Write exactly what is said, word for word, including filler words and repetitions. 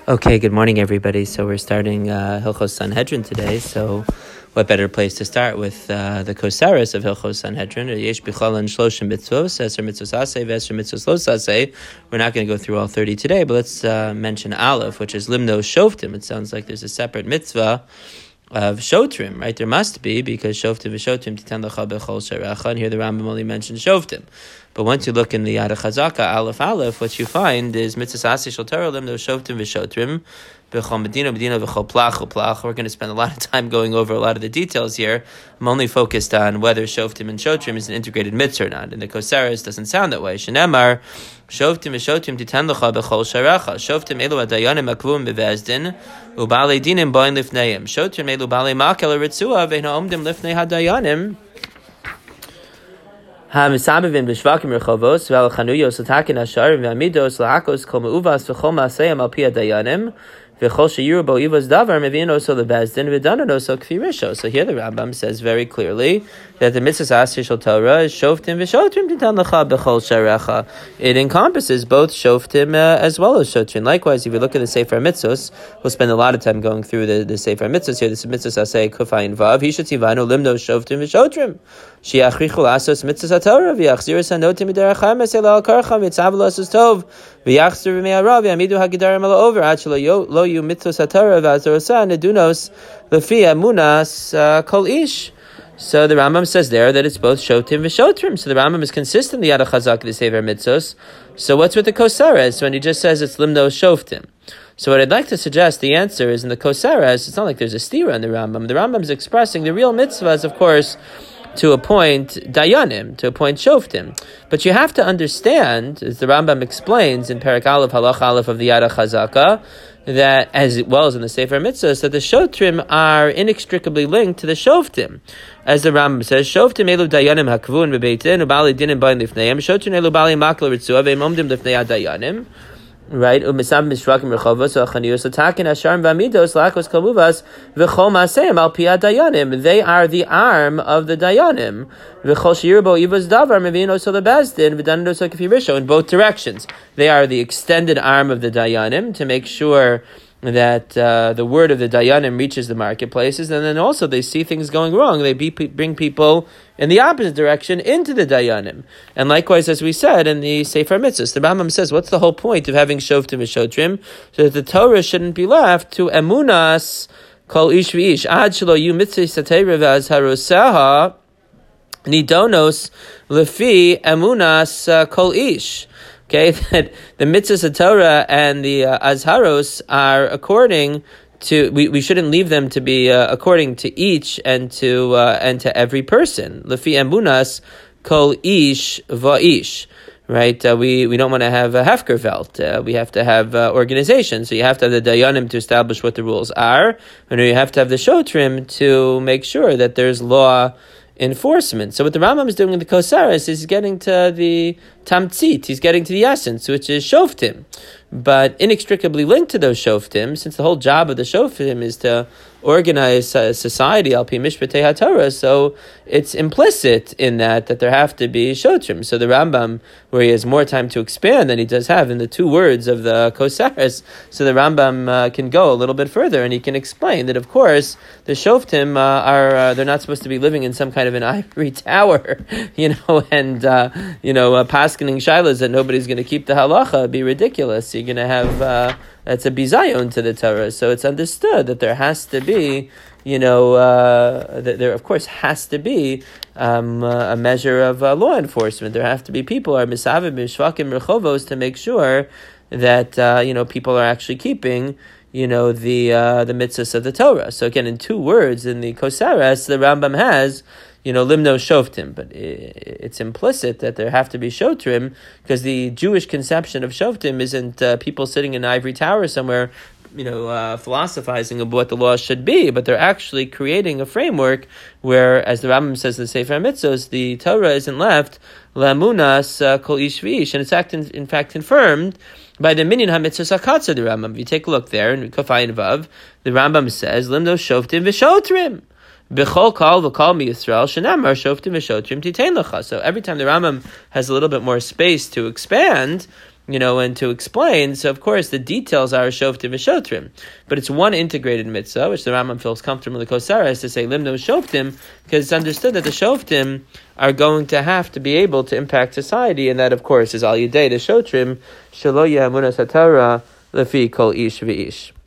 Okay, good morning, everybody. So we're starting uh, Hilchos Sanhedrin today. So, what better place to start with uh, the Kosaris of Hilchos Sanhedrin? Yesh b'chalan shloshim mitzvos, eser mitzvos aseh, v'eser mitzvos los aseh. We're not going to go through all thirty today, but let's uh, mention Aleph, which is limno shoftim. It sounds like there's a separate mitzvah of shotrim, right? There must be, because shoftim v'shotrim titan lecha b'chol sherecha, and here the Rambam only mentions shoftim. But once you look in the Yad HaChazaka, Aleph Aleph, what you find is mitzvah aseh shel Torah limno shoftim v'shotrim b'chol medina medina v'chol plach plach. We're going to spend a lot of time going over a lot of the details here. I'm only focused on whether shoftim and shotrim is an integrated mitzvah or not. And the Kosaris doesn't sound that way. Shenemar shoftim v'shotrim titan lecha b'chol sherecha. Shoftim elu adayanim akvum bevezdin u'balei dinim boin lifneim. Shotrim elu balei makel ritzua ve'no omdim lifnei hadayanim. Ha-misabevim b'shvakim rechovos v'al chanuyos l'takin asharim v'amidos l'hakos kol me'uvas v'chol ma'aseyam al pi hadayanim v'chol sheyiru bo ivos davar mevi'in oso lebezdin v'danan oso kfi risho. So here the Rambam says very clearly that the mitzvah aseh shel Torah is shoftim v'shotrim titan lecha b'chol sharecha. It encompasses both shoftim uh, as well as shotrim. Likewise, if you look at the Sefer Mitzvos, we'll spend a lot of time going through the, the Sefer Mitzvos here. This is mitzvah aseh kufayin vav. Hishativanu limno shoftim v'shotrim. Shiachrichu lasos mitzvah Torah v'yachzir sanotim mideracham esel al karcham v'tzav lasos tov v'yachzir v'me'arav v'amidu hagedarim ala over ad shelo lo yu mitzvah Torah v'azorosa nedunos lefi amunas kol ish. So the Rambam says there that it's both shotim v'shotrim. So the Rambam is consistently Yad HaChazaka the Sefer Mitzvos. So what's with the Kosares when he just says it's limno shoftim? So what I'd like to suggest, the answer is in the Kosares, it's not like there's a stira in the Rambam. The Rambam is expressing the real mitzvahs, of course, to appoint dayanim, to appoint shoftim. But you have to understand, as the Rambam explains in Perek Aleph, Halach Aleph of the Yad HaChazaka, that as well as in the Sefer Mitzvahs, that the shotrim are inextricably linked to the shoftim. As the Rambam says, shoftim elu dayanim hakvun bebeitin ubali dinim bain lifneim shotrim elu bali makla ritzua ve'imomdim lifnei dayanim. Right, umisam mishrakim rechovos achaniyos atakin asharim v'amidos lakos kaluvas v'chol maseim al pi dayanim. They are the arm of the dayanim. V'chol shirbo ivos davar mevi'in oso lebezdin v'danan oso k'fi risho. In both directions, they are the extended arm of the dayanim to make sure that uh, the word of the dayanim reaches the marketplaces, and then also they see things going wrong. They be, bring people in the opposite direction into the dayanim. And likewise, as we said in the Sefer Mitzvahs, the Rambam says, what's the whole point of having shoftim and shotrim? So that the Torah shouldn't be left to emunas kol ish v'ish. Ad shelo yu mitzvah satera v'azharoseha nidonos lefi emunas kol ish. Okay, that the mitzvahs of Torah and the uh, azharos are according to, we, we shouldn't leave them to be uh, according to each and to uh, and to every person. Lefi emunas kol ish va'ish. Right, uh, we, we don't want to have a hefkervelt. Uh, we have to have uh, organization. So you have to have the dayanim to establish what the rules are, and you have to have the shotrim to make sure that there's law enforcement. So what the Rambam is doing in the Kosaris is getting to the tamtzit, he's getting to the essence, which is shoftim. But inextricably linked to those shoftim, since the whole job of the shoftim is to organize uh, society al pi mishpatei haTorah, so it's implicit in that that there have to be shotrim. So the Rambam, where he has more time to expand than he does have in the two words of the Kosaris, so the Rambam uh, can go a little bit further and he can explain that, of course, the shoftim uh, are uh, they're not supposed to be living in some kind of an ivory tower, you know, and uh, you know, uh, paskening shilas that nobody's going to keep the halacha be ridiculous. You're going to have uh, that's a bizayon to the Torah. So it's understood that there has to be, you know, uh, that there of course has to be um, uh, a measure of uh, law enforcement. There have to be people are misavim mishvakim rechovos to make sure that uh, you know, people are actually keeping, you know, the uh, the mitzvahs of the Torah. So again, in two words in the Kosaras, the Rambam has, you know, limno shoftim, but it's implicit that there have to be shotrim, because the Jewish conception of shoftim isn't uh, people sitting in an ivory tower somewhere, you know, uh, philosophizing of what the law should be, but they're actually creating a framework where, as the Rambam says in the Sefer Mitzvos, the Torah isn't left lamunas uh, kol ish v'ish, and it's act in, in fact confirmed by the minyan ha-mitzvos hakatza, the Rambam. If you take a look there in Kofayin Vav, the Rambam says limno shoftim v'shotrim. B'chol kal v'kal mi-Yisrael shenamar shoftim v'shotrim titein lecha. So every time the Rambam has a little bit more space to expand, you know, and to explain. So, of course, the details are shoftim v'shotrim. But it's one integrated mitzvah, which the Rambam feels comfortable with the Kosara, is to say limno shoftim, because it's understood that the shoftim are going to have to be able to impact society, and that, of course, is al yedei the shotrim, shelo yehamunas hatara lefi kol ish v'ish.